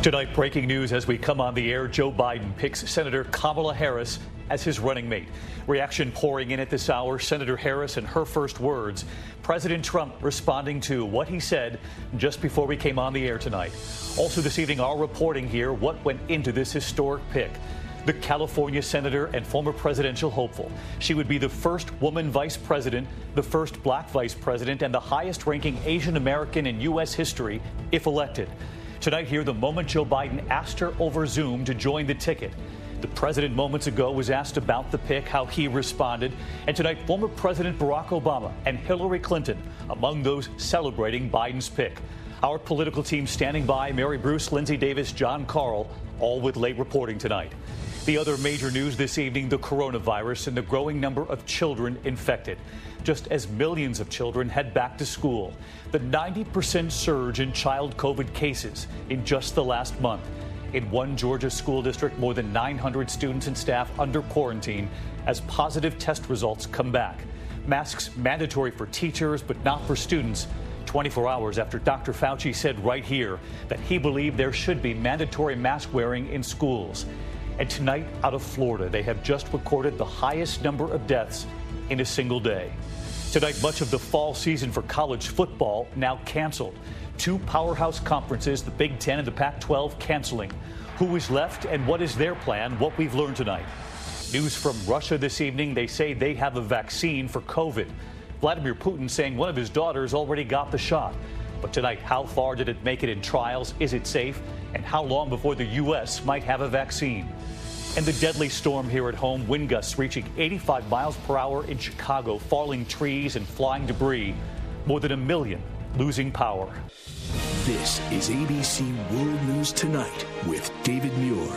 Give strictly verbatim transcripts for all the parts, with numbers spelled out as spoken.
Tonight, breaking news as we come on the air. Joe Biden picks Senator Kamala Harris as his running mate. Reaction pouring in at this hour. Senator Harris and her first words. President Trump responding to what he said just before we came on the air tonight. Also this evening, our reporting here, what went into this historic pick. The California senator and former presidential hopeful. She would be the first woman vice president, the first black vice president, and the highest ranking Asian American in U S history if elected. Tonight here, the moment Joe Biden asked her over Zoom to join the ticket. The president moments ago was asked about the pick, how he responded. And tonight, former President Barack Obama and Hillary Clinton among those celebrating Biden's pick. Our political team standing by, Mary Bruce, Lindsay Davis, John Carl, all with late reporting tonight. The other major news this evening, the coronavirus and the growing number of children infected. Just as millions of children head back to school, the ninety percent surge in child COVID cases in just the last month. In one Georgia school district, more than nine hundred students and staff under quarantine as positive test results come back. Masks mandatory for teachers, but not for students. twenty-four hours after Doctor Fauci said right here that he believed there should be mandatory mask wearing in schools. And tonight, out of Florida, they have just recorded the highest number of deaths in a single day. Tonight, much of the fall season for college football now canceled. Two powerhouse conferences, the Big Ten and the Pac twelve, canceling. Who is left and what is their plan? What we've learned tonight. News from Russia this evening. They say they have a vaccine for COVID. Vladimir Putin saying one of his daughters already got the shot. But tonight, how far did it make it in trials? Is it safe? And how long before the U S might have a vaccine? And the deadly storm here at home, wind gusts reaching eighty-five miles per hour in Chicago, falling trees and flying debris. More than a million losing power. This is A B C World News Tonight with David Muir.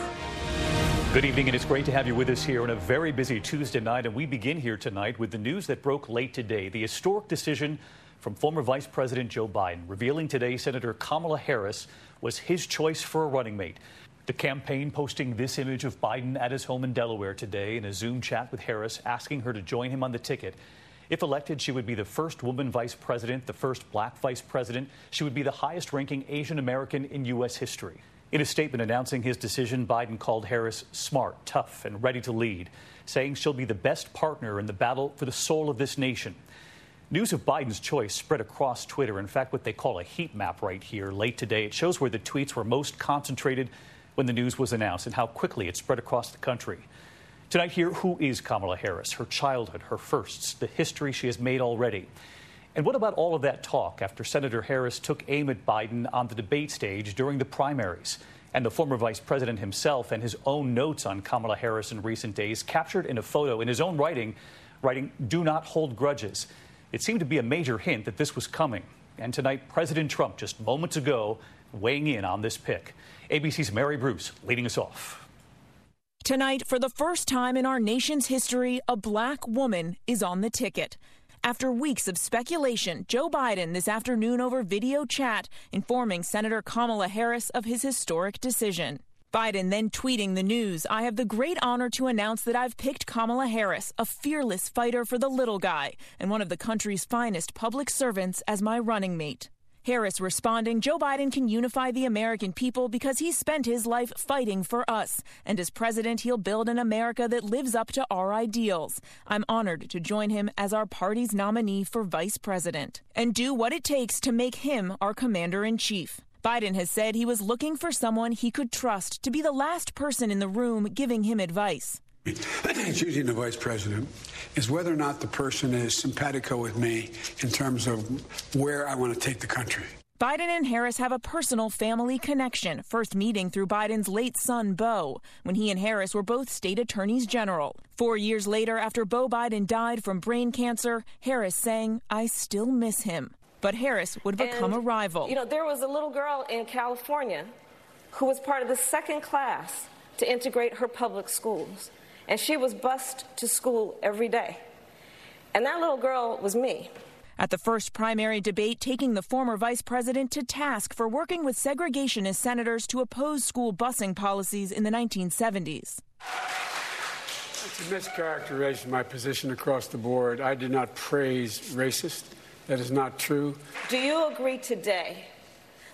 Good evening, and it's great to have you with us here on a very busy Tuesday night. And we begin here tonight with the news that broke late today. The historic decision from former Vice President Joe Biden, revealing today Senator Kamala Harris was his choice for a running mate. The campaign posting this image of Biden at his home in Delaware today in a Zoom chat with Harris, asking her to join him on the ticket. If elected, she would be the first woman vice president, the first black vice president. She would be the highest ranking Asian American in U S history. In a statement announcing his decision, Biden called Harris smart, tough, and ready to lead, saying she'll be the best partner in the battle for the soul of this nation. News of Biden's choice spread across Twitter. In fact, what they call a heat map right here late today. It shows where the tweets were most concentrated when the news was announced and how quickly it spread across the country. Tonight here, who is Kamala Harris? Her childhood, her firsts, the history she has made already. And what about all of that talk after Senator Harris took aim at Biden on the debate stage during the primaries? And the former vice president himself and his own notes on Kamala Harris in recent days, captured in a photo in his own writing, writing, "Do not hold grudges." It seemed to be a major hint that this was coming. And tonight, President Trump, just moments ago, weighing in on this pick. A B C's Mary Bruce leading us off. Tonight, for the first time in our nation's history, a black woman is on the ticket. After weeks of speculation, Joe Biden this afternoon over video chat informing Senator Kamala Harris of his historic decision. Biden then tweeting the news, "I have the great honor to announce that I've picked Kamala Harris, a fearless fighter for the little guy and one of the country's finest public servants, as my running mate." Harris responding, "Joe Biden can unify the American people because he spent his life fighting for us. And as president, he'll build an America that lives up to our ideals. I'm honored to join him as our party's nominee for vice president and do what it takes to make him our commander-in-chief." Biden has said he was looking for someone he could trust to be the last person in the room giving him advice. Choosing the vice president is whether or not the person is simpatico with me in terms of where I want to take the country. Biden and Harris have a personal family connection, first meeting through Biden's late son, Beau, when he and Harris were both state attorneys general. Four years later, after Beau Biden died from brain cancer, Harris saying, "I still miss him." But Harris would become and, a rival. You know, there was a little girl in California who was part of the second class to integrate her public schools. And she was bused to school every day. And that little girl was me. At the first primary debate, taking the former vice president to task for working with segregationist senators to oppose school busing policies in the nineteen seventies. It's a mischaracterization of my position across the board. I did not praise racist. That is not true. Do you agree today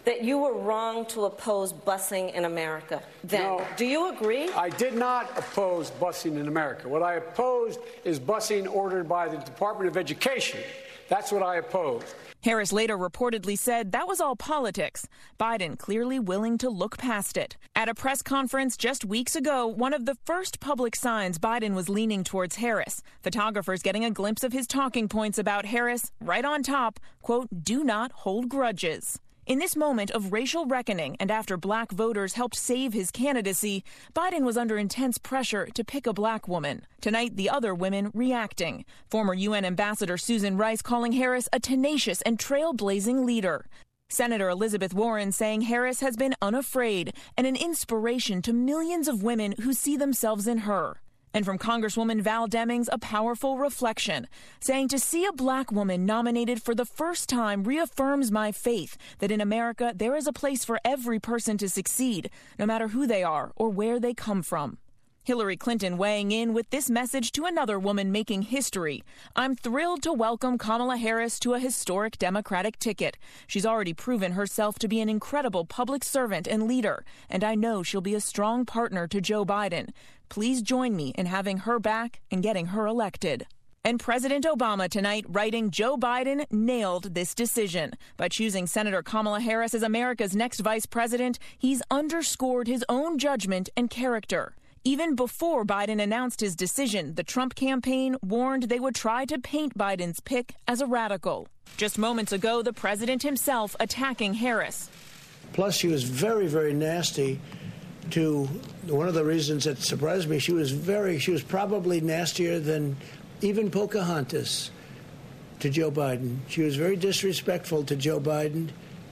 that you were wrong to oppose busing in America then. No, do you agree? I did not oppose busing in America. What I opposed is busing ordered by the Department of Education. That's what I opposed. Harris later reportedly said that was all politics. Biden clearly willing to look past it. At a press conference just weeks ago, one of the first public signs Biden was leaning towards Harris. Photographers getting a glimpse of his talking points about Harris, right on top, quote, do not hold grudges. In this moment of racial reckoning and after black voters helped save his candidacy, Biden was under intense pressure to pick a black woman. Tonight, the other women reacting. Former U N Ambassador Susan Rice calling Harris a tenacious and trailblazing leader. Senator Elizabeth Warren saying Harris has been unafraid and an inspiration to millions of women who see themselves in her. And from Congresswoman Val Demings, a powerful reflection, saying to see a black woman nominated for the first time reaffirms my faith that in America there is a place for every person to succeed, no matter who they are or where they come from. Hillary Clinton weighing in with this message to another woman making history. I'm thrilled to welcome Kamala Harris to a historic Democratic ticket. She's already proven herself to be an incredible public servant and leader, and I know she'll be a strong partner to Joe Biden. Please join me in having her back and getting her elected. And President Obama tonight writing Joe Biden nailed this decision. By choosing Senator Kamala Harris as America's next vice president, he's underscored his own judgment and character. Even before Biden announced his decision, the Trump campaign warned they would try to paint Biden's pick as a radical. Just moments ago, the president himself attacking Harris. Plus, she was very, very nasty to one of the reasons that surprised me. She was very, she was probably nastier than even Pocahontas to Joe Biden. She was very disrespectful to Joe Biden.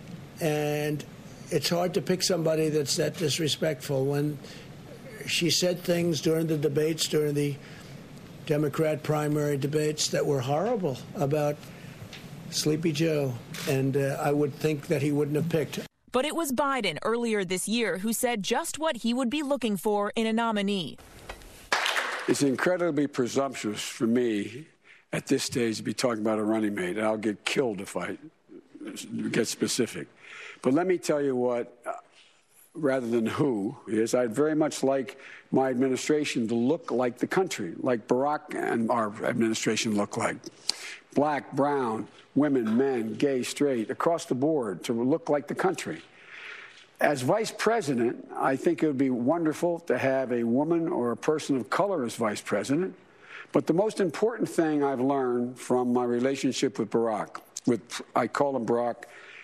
And it's hard to pick somebody that's that disrespectful. When she said things during the debates, during the Democrat primary debates, that were horrible about Sleepy Joe. And uh, I would think that he wouldn't have picked her. But it was Biden earlier this year who said just what he would be looking for in a nominee. It's incredibly presumptuous for me at this stage to be talking about a running mate. I'll get killed if I get specific. But let me tell you what, uh, rather than who is, I'd very much like my administration to look like the country, like Barack and our administration look like. Black, brown, women, men, gay, straight, across the board, to look like the country. As vice president, I think it would be wonderful to have a woman or a person of color as vice president. But the most important thing I've learned from my relationship with Barack, with I call him Barack,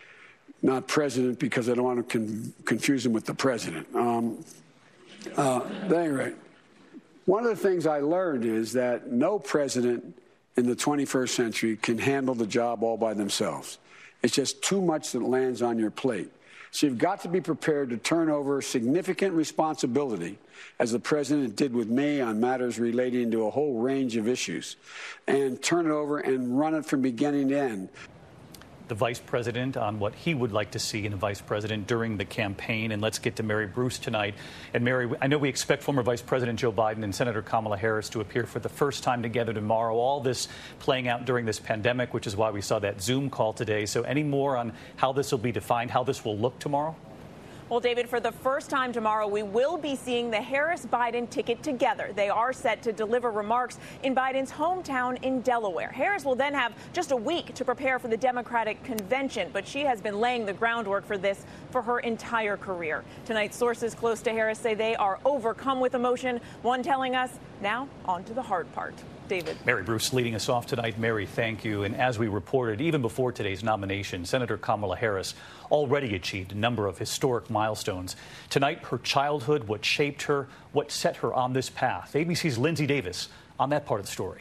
not president because I don't want to con confuse him with the president. Um, uh, at any rate, one of the things I learned is that no president in the twenty-first century can handle the job all by themselves. It's just too much that lands on your plate. So you've got to be prepared to turn over significant responsibility, as the president did with me on matters relating to a whole range of issues, and turn it over and run it from beginning to end. The vice president on what he would like to see in a vice president during the campaign. And let's get to Mary Bruce tonight. And Mary, I know we expect former Vice President Joe Biden and Senator Kamala Harris to appear for the first time together tomorrow. All this playing out during this pandemic, which is why we saw that Zoom call today. So any more on how this will be defined, how this will look tomorrow? Well, David, for the first time tomorrow, we will be seeing the Harris-Biden ticket together. They are set to deliver remarks in Biden's hometown in Delaware. Harris will then have just a week to prepare for the Democratic convention, but she has been laying the groundwork for this for her entire career. Tonight, sources close to Harris say they are overcome with emotion, one telling us, now on to the hard part. David. Mary Bruce leading us off tonight. Mary, thank you. And as we reported, even before today's nomination, Senator Kamala Harris already achieved a number of historic milestones. Tonight, her childhood, what shaped her, what set her on this path. A B C's Lindsay Davis on that part of the story.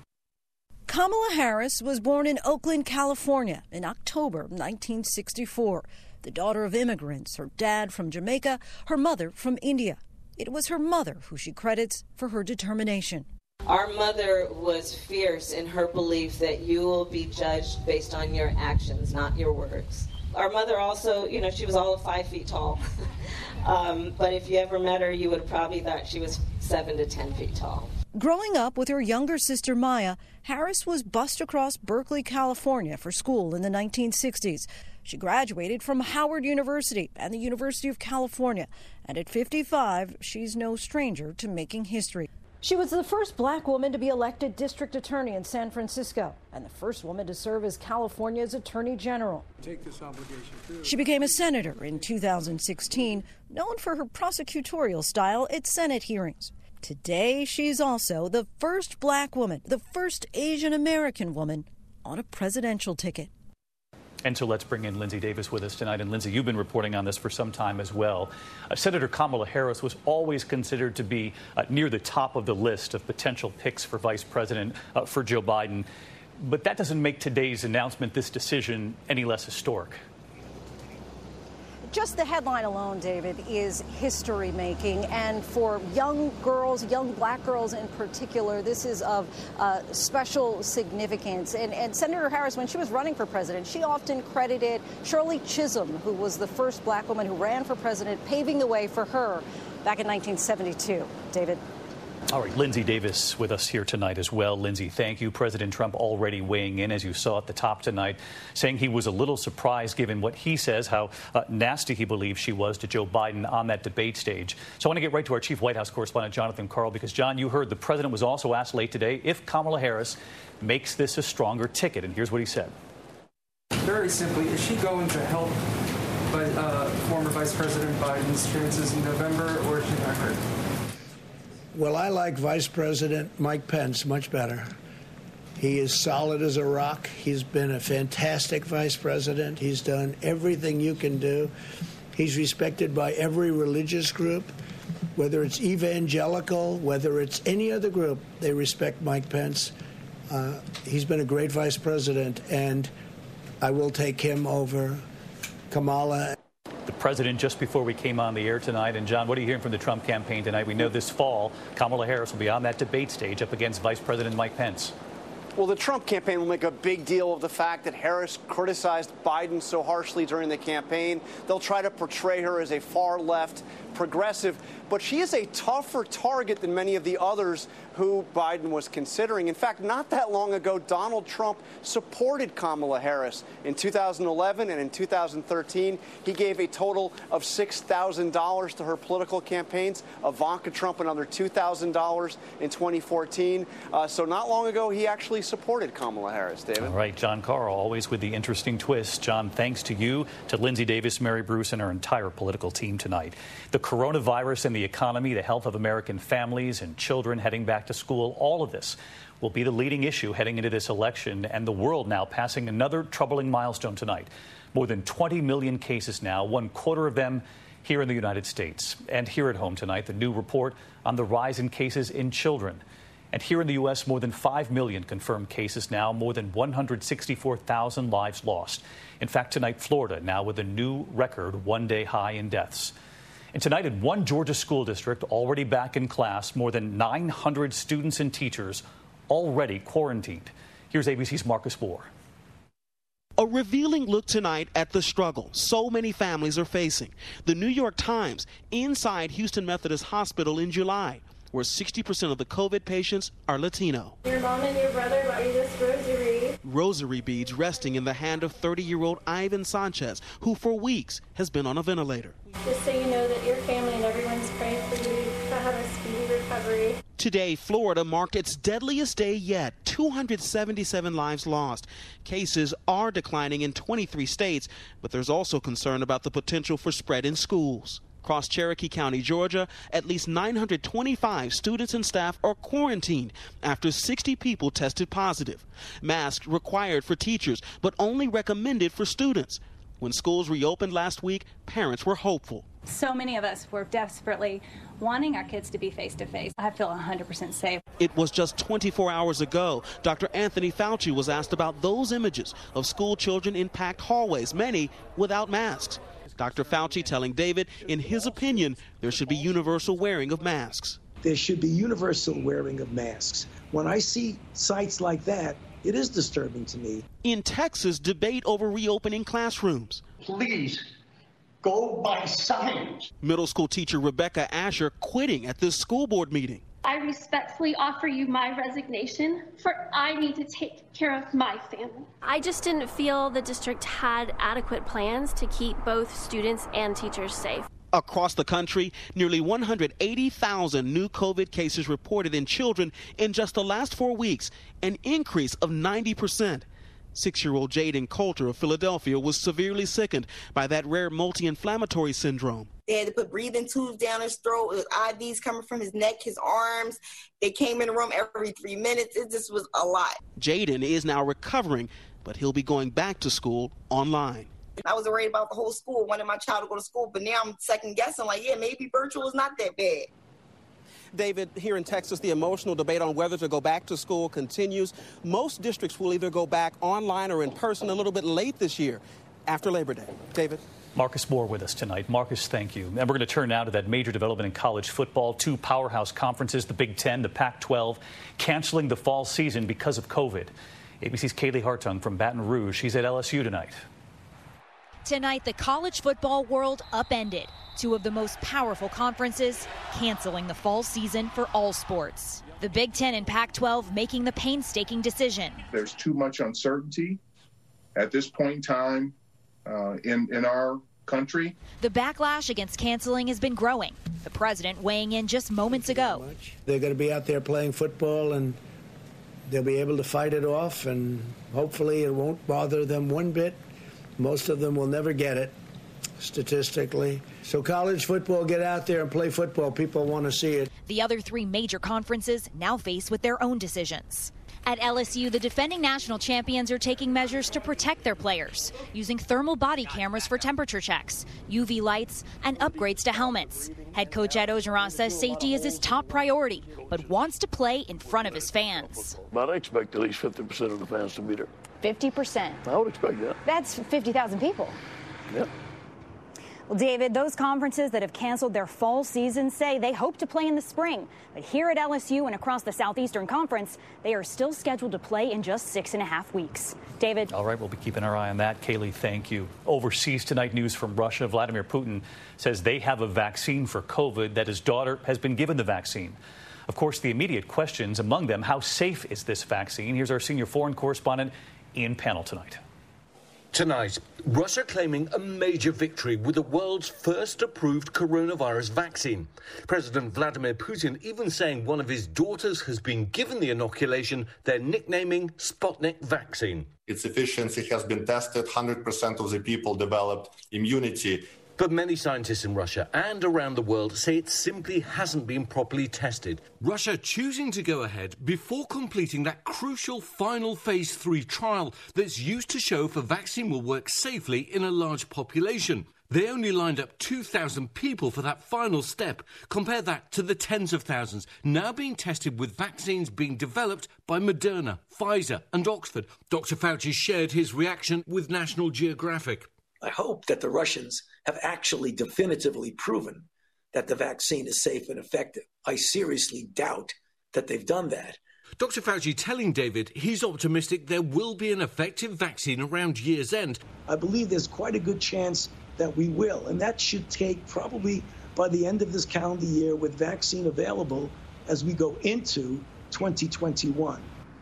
Kamala Harris was born in Oakland, California in October nineteen sixty-four. The daughter of immigrants, her dad from Jamaica, her mother from India. It was her mother who she credits for her determination. Our mother was fierce in her belief that you will be judged based on your actions, not your words. Our mother also, you know, she was all of five feet tall. um, but if you ever met her, you would have probably thought she was seven to ten feet tall. Growing up with her younger sister Maya, Harris was bused across Berkeley, California for school in the nineteen sixties. She graduated from Howard University and the University of California. And at fifty-five, she's no stranger to making history. She was the first black woman to be elected district attorney in San Francisco and the first woman to serve as California's attorney general. Take this obligation too. She became a senator in two thousand sixteen, known for her prosecutorial style at Senate hearings. Today, she's also the first black woman, the first Asian American woman on a presidential ticket. And so let's bring in Lindsay Davis with us tonight. And Lindsay, you've been reporting on this for some time as well. Uh, Senator Kamala Harris was always considered to be uh, near the top of the list of potential picks for vice president uh, for Joe Biden. But that doesn't make today's announcement, this decision, any less historic. Just the headline alone, David, is history-making. And for young girls, young black girls in particular, this is of uh, special significance. And, and Senator Harris, when she was running for president, she often credited Shirley Chisholm, who was the first black woman who ran for president, paving the way for her back in nineteen seventy-two. David? All right, Lindsay Davis with us here tonight as well. Lindsay, thank you. President Trump already weighing in, as you saw at the top tonight, saying he was a little surprised given what he says, how uh, nasty he believes she was to Joe Biden on that debate stage. So I want to get right to our chief White House correspondent, Jonathan Karl, because, John, you heard the president was also asked late today if Kamala Harris makes this a stronger ticket. And here's what he said. Very simply, is she going to help uh, former Vice President Biden's chances in November, or is she not hurt? Well, I like Vice President Mike Pence much better. He is solid as a rock. He's been a fantastic vice president. He's done everything you can do. He's respected by every religious group, whether it's evangelical, whether it's any other group, they respect Mike Pence. Uh, he's been a great vice president, and I will take him over Kamala. The president just before we came on the air tonight. And, John, what are you hearing from the Trump campaign tonight? We know this fall Kamala Harris will be on that debate stage up against Vice President Mike Pence. Well, the Trump campaign will make a big deal of the fact that Harris criticized Biden so harshly during the campaign. They'll try to portray her as a far-left progressive, but she is a tougher target than many of the others who Biden was considering. In fact, not that long ago, Donald Trump supported Kamala Harris. In two thousand eleven and in two thousand thirteen, he gave a total of six thousand dollars to her political campaigns. Ivanka Trump another two thousand dollars in twenty fourteen. Uh, so not long ago, he actually supported Kamala Harris, David. All right, John Karl, always with the interesting twist. John, thanks to you, to Lindsay Davis, Mary Bruce, and our entire political team tonight. The coronavirus and the economy, the health of American families and children heading back to school, all of this will be the leading issue heading into this election, and the world now passing another troubling milestone tonight. More than twenty million cases now, one quarter of them here in the United States. And here at home tonight, the new report on the rise in cases in children. And here in the U S, more than five million confirmed cases now, more than one hundred sixty-four thousand lives lost. In fact, tonight, Florida now with a new record one-day high in deaths. And tonight, in one Georgia school district already back in class, more than nine hundred students and teachers already quarantined. Here's A B C's Marcus Bohr. A revealing look tonight at the struggle so many families are facing. The New York Times inside Houston Methodist Hospital in July, where sixty percent of the COVID patients are Latino. Your mom and your brother bought you this rosary. Rosary beads resting in the hand of thirty-year-old Ivan Sanchez, who for weeks has been on a ventilator. Just so you know that your family and everyone's praying for you to have a speedy recovery. Today, Florida marked its deadliest day yet, two hundred seventy-seven lives lost. Cases are declining in twenty-three states, but there's also concern about the potential for spread in schools. Across Cherokee County, Georgia, at least nine hundred twenty-five students and staff are quarantined after sixty people tested positive. Masks required for teachers, but only recommended for students. When schools reopened last week, parents were hopeful. So many of us were desperately wanting our kids to be face-to-face. I feel one hundred percent safe. It was just twenty-four hours ago. Doctor Anthony Fauci was asked about those images of school children in packed hallways, many without masks. Doctor Fauci telling David, in his opinion, there should be universal wearing of masks. There should be universal wearing of masks. When I see sites like that, it is disturbing to me. In Texas, debate over reopening classrooms. Please go by science. Middle school teacher Rebecca Asher quitting at this school board meeting. I respectfully offer you my resignation, for I need to take care of my family. I just didn't feel the district had adequate plans to keep both students and teachers safe. Across the country, nearly one hundred eighty thousand new COVID cases reported in children in just the last four weeks, an increase of ninety percent. Six-year-old Jaden Coulter of Philadelphia was severely sickened by that rare multi-inflammatory syndrome. They had to put breathing tubes down his throat with I Vs coming from his neck, his arms. They came in the room every three minutes. It just was a lot. Jaden is now recovering, but he'll be going back to school online. I was worried about the whole school, wanting my child to go to school, but now I'm second guessing, like, yeah, maybe virtual is not that bad. David, here in Texas, the emotional debate on whether to go back to school continues. Most districts will either go back online or in person a little bit late this year after Labor Day. David? Marcus Moore with us tonight. Marcus, thank you. And we're going to turn now to that major development in college football. Two powerhouse conferences, the Big Ten, the Pac twelve, canceling the fall season because of COVID. A B C's Kaylee Hartung from Baton Rouge. She's at L S U tonight. Tonight, the college football world upended. Two of the most powerful conferences canceling the fall season for all sports. The Big Ten and Pac twelve making the painstaking decision. There's too much uncertainty at this point in time uh, in, in our country. The backlash against canceling has been growing. The president weighing in just moments ago. They're going to be out there playing football, and they'll be able to fight it off, and hopefully it won't bother them one bit. Most of them will never get it, statistically. So college football, get out there and play football. People want to see it. The other three major conferences now faced with their own decisions. At L S U, the defending national champions are taking measures to protect their players, using thermal body cameras for temperature checks, U V lights, and upgrades to helmets. Head coach Ed Ogeron says safety is his top priority, but wants to play in front of his fans. But I expect at least fifty percent of the fans to be there. fifty percent? I would expect that. That's fifty thousand people. Yeah. Well, David, those conferences that have canceled their fall season say they hope to play in the spring. But here at L S U and across the Southeastern Conference, they are still scheduled to play in just six and a half weeks. David? All right, we'll be keeping our eye on that. Kaylee, thank you. Overseas tonight, news from Russia. Vladimir Putin says they have a vaccine for COVID, that his daughter has been given the vaccine. Of course, the immediate questions, among them, how safe is this vaccine? Here's our senior foreign correspondent, Ian Pannell, tonight. Tonight, Russia claiming a major victory with the world's first approved coronavirus vaccine. President Vladimir Putin even saying one of his daughters has been given the inoculation they're nicknaming Sputnik vaccine. Its efficiency has been tested. one hundred percent of the people developed immunity. But many scientists in Russia and around the world say it simply hasn't been properly tested. Russia choosing to go ahead before completing that crucial final phase three trial that's used to show if a vaccine will work safely in a large population. They only lined up two thousand people for that final step. Compare that to the tens of thousands now being tested with vaccines being developed by Moderna, Pfizer and Oxford. Doctor Fauci shared his reaction with National Geographic. I hope that the Russians have actually definitively proven that the vaccine is safe and effective. I seriously doubt that they've done that. Doctor Fauci telling David he's optimistic there will be an effective vaccine around year's end. I believe there's quite a good chance that we will, and that should take probably by the end of this calendar year with vaccine available as we go into twenty twenty-one.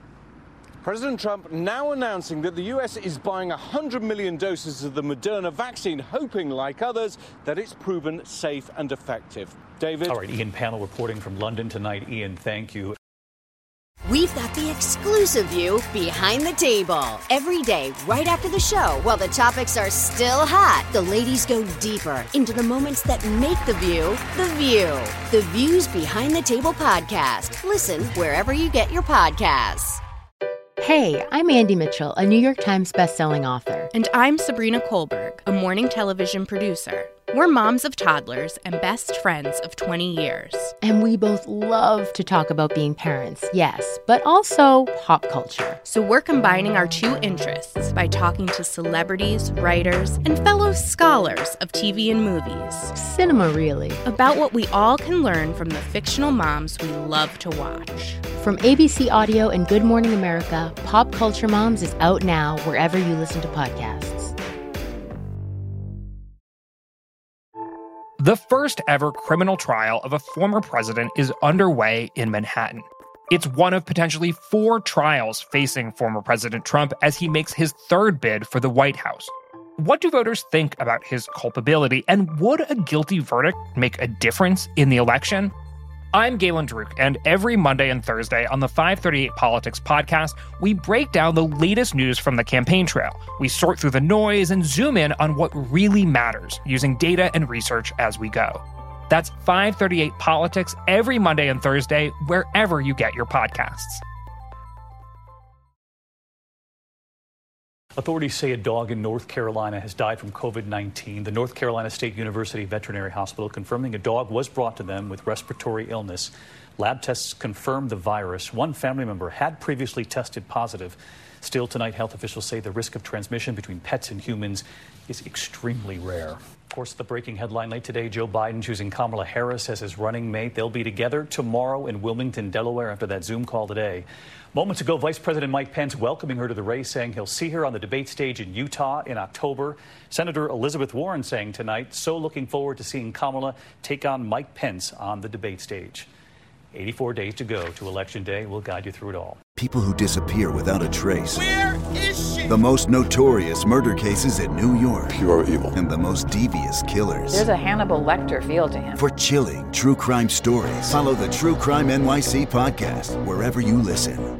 President Trump now announcing that the U S is buying one hundred million doses of the Moderna vaccine, hoping, like others, that it's proven safe and effective. David? All right, Ian Pannell reporting from London tonight. Ian, thank you. We've got the exclusive view behind the table. Every day, right after the show, while the topics are still hot, the ladies go deeper into the moments that make the view the view. The Views Behind the Table podcast. Listen wherever you get your podcasts. Hey, I'm Andy Mitchell, a New York Times bestselling author. And I'm Sabrina Kohlberg, a morning television producer. We're moms of toddlers and best friends of twenty years. And we both love to talk about being parents, yes, but also pop culture. So we're combining our two interests by talking to celebrities, writers, and fellow scholars of T V and movies. Cinema, really. About what we all can learn from the fictional moms we love to watch. From A B C Audio and Good Morning America, Pop Culture Moms is out now wherever you listen to podcasts. The first ever criminal trial of a former president is underway in Manhattan. It's one of potentially four trials facing former President Trump as he makes his third bid for the White House. What do voters think about his culpability, and would a guilty verdict make a difference in the election? I'm Galen Druk, and every Monday and Thursday on the five thirty-eight Politics podcast, we break down the latest news from the campaign trail. We sort through the noise and zoom in on what really matters, using data and research as we go. That's five thirty-eight Politics every Monday and Thursday, wherever you get your podcasts. Authorities say a dog in North Carolina has died from COVID nineteen. The North Carolina State University Veterinary Hospital confirming a dog was brought to them with respiratory illness. Lab tests confirmed the virus. One family member had previously tested positive. Still tonight, health officials say the risk of transmission between pets and humans is extremely rare. Of course, the breaking headline late today, Joe Biden choosing Kamala Harris as his running mate. They'll be together tomorrow in Wilmington, Delaware, after that Zoom call today. Moments ago, Vice President Mike Pence welcoming her to the race, saying he'll see her on the debate stage in Utah in October. Senator Elizabeth Warren saying tonight, so looking forward to seeing Kamala take on Mike Pence on the debate stage. eighty-four days to go to Election Day. We'll guide you through it all. People who disappear without a trace. Where is she? The most notorious murder cases in New York. Pure evil. And the most devious killers. There's a Hannibal Lecter feel to him. For chilling true crime stories, follow the True Crime N Y C podcast wherever you listen.